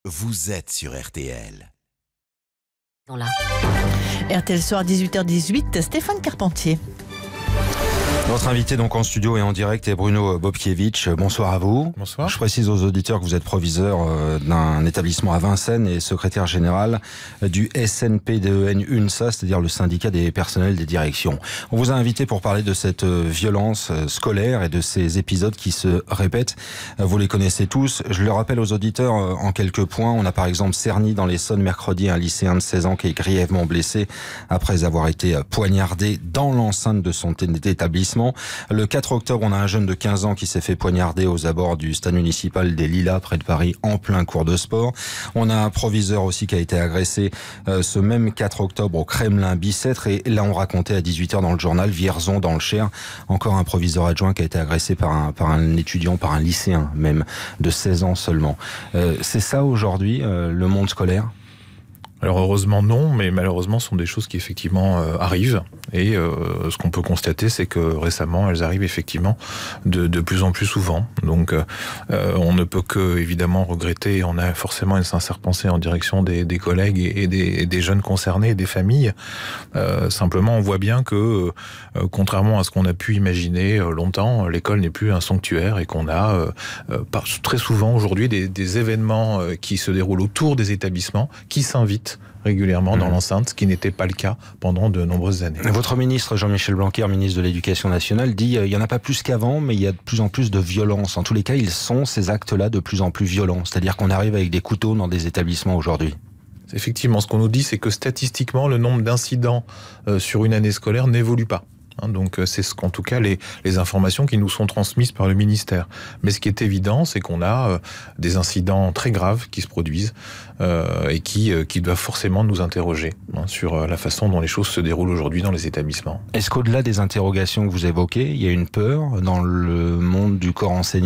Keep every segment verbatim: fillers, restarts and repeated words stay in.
Vous êtes sur R T L. Là. R T L Soir, dix-huit heures dix-huit, Stéphane Carpentier. Notre invité donc en studio et en direct est Bruno Bobkiewicz. Bonsoir à vous. Bonsoir. Je précise aux auditeurs que vous êtes proviseur d'un établissement à Vincennes et secrétaire général du S N P D E N UNSA, c'est-à-dire le syndicat des personnels des directions. On vous a invité pour parler de cette violence scolaire et de ces épisodes qui se répètent. Vous les connaissez tous. Je le rappelle aux auditeurs en quelques points. On a par exemple Cerny dans l'Essonne mercredi un lycéen de seize ans qui est grièvement blessé après avoir été poignardé dans l'enceinte de son établissement. Le quatre octobre, on a un jeune de quinze ans qui s'est fait poignarder aux abords du stade municipal des Lilas, près de Paris, en plein cours de sport. On a un proviseur aussi qui a été agressé euh, ce même quatre octobre au Kremlin-Bicêtre. Et là, on racontait à dix-huit heures dans le journal, Vierzon, dans le Cher, encore un proviseur adjoint qui a été agressé par un, par un étudiant, par un lycéen même, de seize ans seulement. Euh, c'est ça aujourd'hui, euh, le monde scolaire ? Alors heureusement non, mais malheureusement ce sont des choses qui effectivement euh, arrivent. Et euh, ce qu'on peut constater, c'est que récemment, elles arrivent effectivement de, de plus en plus souvent. Donc euh, on ne peut que évidemment regretter, on a forcément une sincère pensée en direction des, des collègues et, et, des, et des jeunes concernés et des familles. Euh, simplement, on voit bien que, euh, contrairement à ce qu'on a pu imaginer euh, longtemps, l'école n'est plus un sanctuaire et qu'on a euh, euh, par, très souvent aujourd'hui des, des événements euh, qui se déroulent autour des établissements, qui s'invitent régulièrement dans mmh. l'enceinte, ce qui n'était pas le cas pendant de nombreuses années. Votre ministre Jean-Michel Blanquer, ministre de l'Éducation nationale, dit euh, il n'y en a pas plus qu'avant, mais il y a de plus en plus de violence. En tous les cas, ils sont ces actes-là de plus en plus violents. C'est-à-dire qu'on arrive avec des couteaux dans des établissements aujourd'hui. Effectivement, ce qu'on nous dit, c'est que statistiquement, le nombre d'incidents euh, sur une année scolaire n'évolue pas. Donc c'est ce qu'en tout cas les, les informations qui nous sont transmises par le ministère. Mais ce qui est évident, c'est qu'on a euh, des incidents très graves qui se produisent euh, et qui, euh, qui doivent forcément nous interroger hein, sur euh, la façon dont les choses se déroulent aujourd'hui dans les établissements. Est-ce qu'au-delà des interrogations que vous évoquez, il y a une peur dans le monde du corps enseignant ?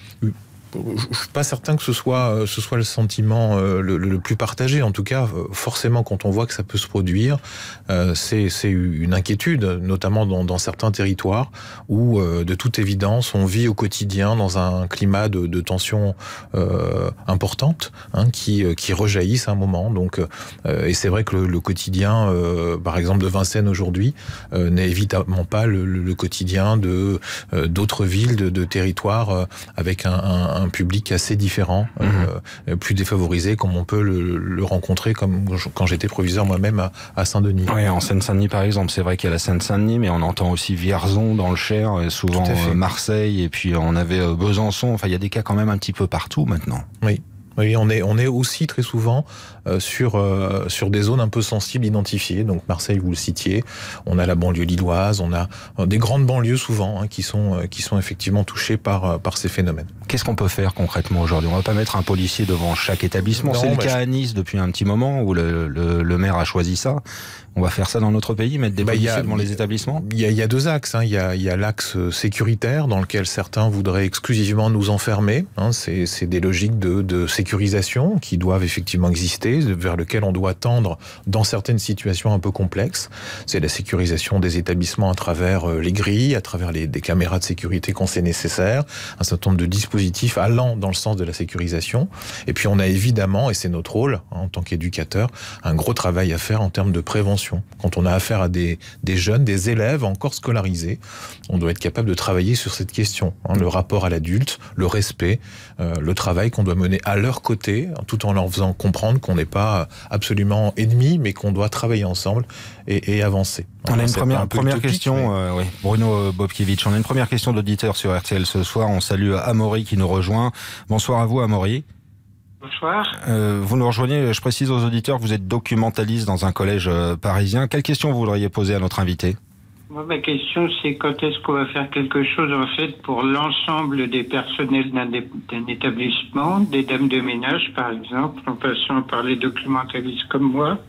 Je ne suis pas certain que ce soit, ce soit le sentiment euh, le, le plus partagé. En tout cas, forcément, quand on voit que ça peut se produire, euh, c'est, c'est une inquiétude, notamment dans, dans certains territoires où, euh, de toute évidence, on vit au quotidien dans un climat de, de tension euh, importante hein, qui, qui rejaillissent à un moment. Donc, euh, et c'est vrai que le, le quotidien, euh, par exemple, de Vincennes aujourd'hui, euh, n'est évidemment pas le, le quotidien de, euh, d'autres villes, de, de territoires euh, avec un, un un public assez différent, mmh. euh, plus défavorisé, comme on peut le, le rencontrer comme quand j'étais proviseur moi-même à, à Saint-Denis. Oui, en Seine-Saint-Denis par exemple, c'est vrai qu'il y a la Seine-Saint-Denis, mais on entend aussi Vierzon dans le Cher, souvent Marseille, et puis on avait Besançon, enfin il y a des cas quand même un petit peu partout maintenant. Oui. Oui, on est, on est aussi très souvent euh, sur, euh, sur des zones un peu sensibles identifiées. Donc Marseille, vous le citiez, on a la banlieue lilloise, on a euh, des grandes banlieues souvent hein, qui, sont, euh, qui sont effectivement touchées par, euh, par ces phénomènes. Qu'est-ce qu'on peut faire concrètement aujourd'hui ? On ne va pas mettre un policier devant chaque établissement. Non, c'est le cas je... à Nice depuis un petit moment où le, le, le maire a choisi ça. On va faire ça dans notre pays, mettre des bah, policiers a, devant les établissements ? Il y a, il y a deux axes. Hein. Il y a, il y a l'axe sécuritaire dans lequel certains voudraient exclusivement nous enfermer. Hein. C'est, c'est des logiques de, de sécurisation qui doivent effectivement exister, vers lequel on doit tendre dans certaines situations un peu complexes. C'est la sécurisation des établissements à travers les grilles, à travers les, des caméras de sécurité quand c'est nécessaire, un certain nombre de dispositifs allant dans le sens de la sécurisation. Et puis on a évidemment, et c'est notre rôle hein, en tant qu'éducateur, un gros travail à faire en termes de prévention. Quand on a affaire à des, des jeunes, des élèves encore scolarisés, on doit être capable de travailler sur cette question. Hein, le rapport à l'adulte, le respect, euh, le travail qu'on doit mener à leur côté, tout en leur faisant comprendre qu'on n'est pas absolument ennemis, mais qu'on doit travailler ensemble et, et avancer. On Alors, a une première, un première utopique, question, mais... euh, oui. Bruno Bobkiewicz, on a une première question d'auditeur sur R T L ce soir. On salue Amaury qui nous rejoint. Bonsoir à vous Amaury. Bonsoir. Euh, vous nous rejoignez, je précise aux auditeurs que vous êtes documentaliste dans un collège euh, parisien. Quelle question vous voudriez poser à notre invité ? Moi, ma question, c'est quand est-ce qu'on va faire quelque chose, en fait, pour l'ensemble des personnels d'un, dé- d'un établissement, des dames de ménage, par exemple, en passant par les documentalistes comme moi,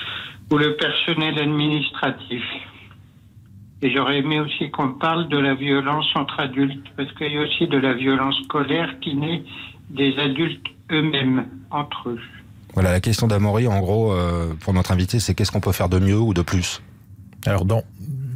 ou le personnel administratif. Et j'aurais aimé aussi qu'on parle de la violence entre adultes, parce qu'il y a aussi de la violence scolaire qui naît des adultes eux-mêmes, entre eux. Voilà, la question d'Amaury, en gros, euh, pour notre invité, c'est qu'est-ce qu'on peut faire de mieux ou de plus ? Alors, dans...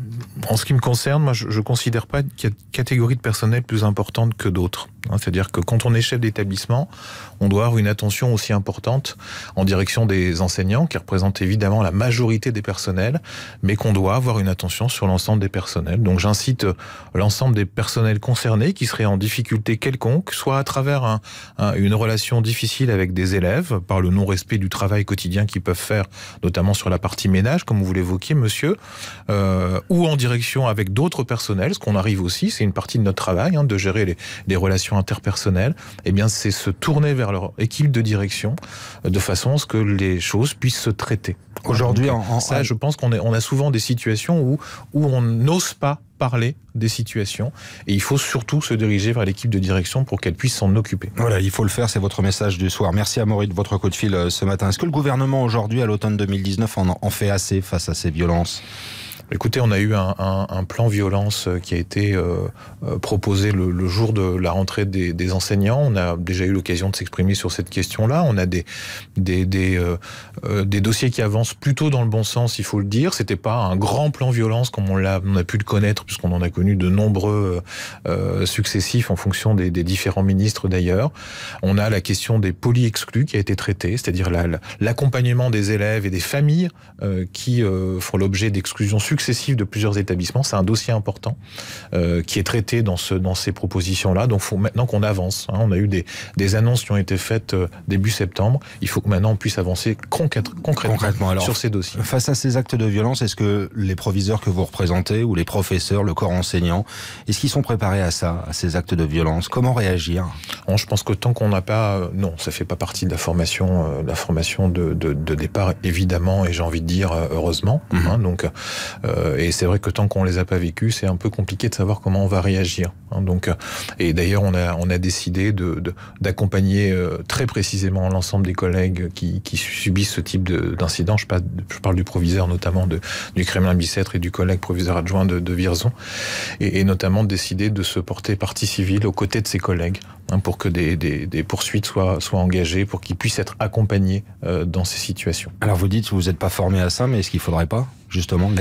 En ce qui me concerne, moi, je ne considère pas qu'il y a une catégorie de personnel plus importante que d'autres. C'est-à-dire que quand on est chef d'établissement, on doit avoir une attention aussi importante en direction des enseignants, qui représentent évidemment la majorité des personnels, mais qu'on doit avoir une attention sur l'ensemble des personnels. Donc j'incite l'ensemble des personnels concernés qui seraient en difficulté quelconque, soit à travers un, un, une relation difficile avec des élèves, par le non-respect du travail quotidien qu'ils peuvent faire, notamment sur la partie ménage, comme vous l'évoquiez, monsieur, euh, ou en direction avec d'autres personnels, ce qu'on arrive aussi, c'est une partie de notre travail, hein, de gérer les, les relations interpersonnelles, eh bien c'est se tourner vers leur équipe de direction de façon à ce que les choses puissent se traiter. Aujourd'hui, Donc, en, en, ça, je pense qu'on est, on a souvent des situations où, où on n'ose pas parler des situations et il faut surtout se diriger vers l'équipe de direction pour qu'elle puisse s'en occuper. Voilà, il faut le faire, c'est votre message du soir. Merci Amaury de votre coup de fil ce matin. Est-ce que le gouvernement aujourd'hui, à l'automne deux mille dix-neuf, en, en fait assez face à ces violences ? Écoutez, on a eu un, un, un plan violence qui a été euh, proposé le, le jour de la rentrée des, des enseignants. On a déjà eu l'occasion de s'exprimer sur cette question-là. On a des, des, des, euh, euh, des dossiers qui avancent plutôt dans le bon sens, il faut le dire. C'était pas un grand plan violence comme on, l'a, on a pu le connaître, puisqu'on en a connu de nombreux euh, successifs en fonction des, des différents ministres d'ailleurs. On a la question des poly-exclus qui a été traitée, c'est-à-dire la, la, l'accompagnement des élèves et des familles euh, qui euh, font l'objet d'exclusions successives de plusieurs établissements. C'est un dossier important euh, qui est traité dans, ce, dans ces propositions-là. Donc, il faut maintenant qu'on avance. Hein. On a eu des, des annonces qui ont été faites euh, début septembre. Il faut que maintenant on puisse avancer concrète, concrètement, concrètement alors, sur ces dossiers. Face à ces actes de violence, est-ce que les proviseurs que vous représentez ou les professeurs, le corps enseignant, est-ce qu'ils sont préparés à ça, à ces actes de violence ? Comment réagir ? Bon, je pense que tant qu'on n'a pas... Euh, non, ça ne fait pas partie de la formation, euh, la formation de, de, de départ, évidemment, et j'ai envie de dire heureusement. Mmh. Hein, donc, euh, et c'est vrai que tant qu'on ne les a pas vécus, c'est un peu compliqué de savoir comment on va réagir. Hein, donc, et d'ailleurs, on a, on a décidé de, de, d'accompagner euh, très précisément l'ensemble des collègues qui, qui subissent ce type de, d'incident. Je, je parle du proviseur notamment de, du Kremlin-Bicêtre et du collègue proviseur adjoint de, de Vierzon, et, et notamment de décider de se porter partie civile aux côtés de ses collègues, hein, pour que des, des, des poursuites soient, soient engagées, pour qu'ils puissent être accompagnés euh, dans ces situations. Alors vous dites que vous n'êtes pas formé à ça, mais est-ce qu'il ne faudrait pas justement l'être ?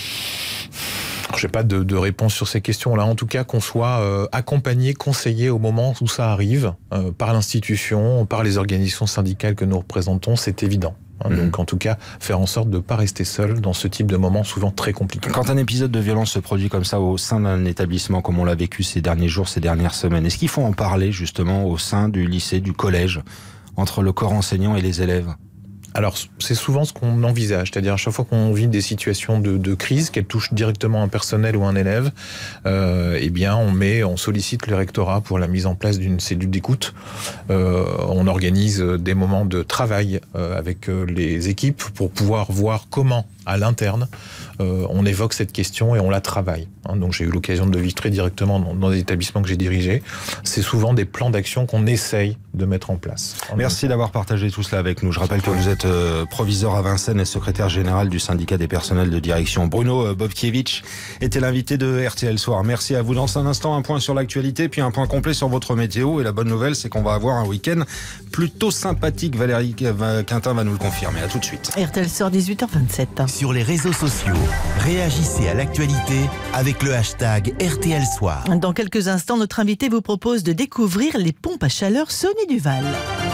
Je n'ai pas de, de réponse sur ces questions-là. En tout cas, qu'on soit euh, accompagné, conseillé au moment où ça arrive, euh, par l'institution, par les organisations syndicales que nous représentons, c'est évident. Hein, mmh. Donc, en tout cas, faire en sorte de ne pas rester seul dans ce type de moments souvent très compliqués. Quand un épisode de violence se produit comme ça au sein d'un établissement, comme on l'a vécu ces derniers jours, ces dernières semaines, est-ce qu'il faut en parler justement au sein du lycée, du collège, entre le corps enseignant et les élèves ? Alors, c'est souvent ce qu'on envisage, c'est-à-dire à chaque fois qu'on vit des situations de, de crise, qu'elles touchent directement un personnel ou un élève, euh, eh bien, on met, on sollicite le rectorat pour la mise en place d'une cellule d'écoute. Euh, on organise des moments de travail euh, avec les équipes pour pouvoir voir comment, à l'interne, euh, on évoque cette question et on la travaille. Hein, donc, j'ai eu l'occasion de le vivre très directement dans, dans les établissements que j'ai dirigés. C'est souvent des plans d'action qu'on essaye de mettre en place. Merci d'avoir partagé tout cela avec nous. Je rappelle que vous êtes euh, proviseur à Vincennes et secrétaire général du syndicat des personnels de direction. Bruno euh, Bobkiewicz était l'invité de R T L Soir. Merci à vous. Dans un instant, un point sur l'actualité, puis un point complet sur votre météo. Et la bonne nouvelle, c'est qu'on va avoir un week-end plutôt sympathique. Valérie Quintin va nous le confirmer. À tout de suite. R T L Soir, dix-huit heures vingt-sept. Sur les réseaux sociaux, réagissez à l'actualité avec le hashtag R T L Soir. Dans quelques instants, notre invité vous propose de découvrir les pompes à chaleur Sony Duval.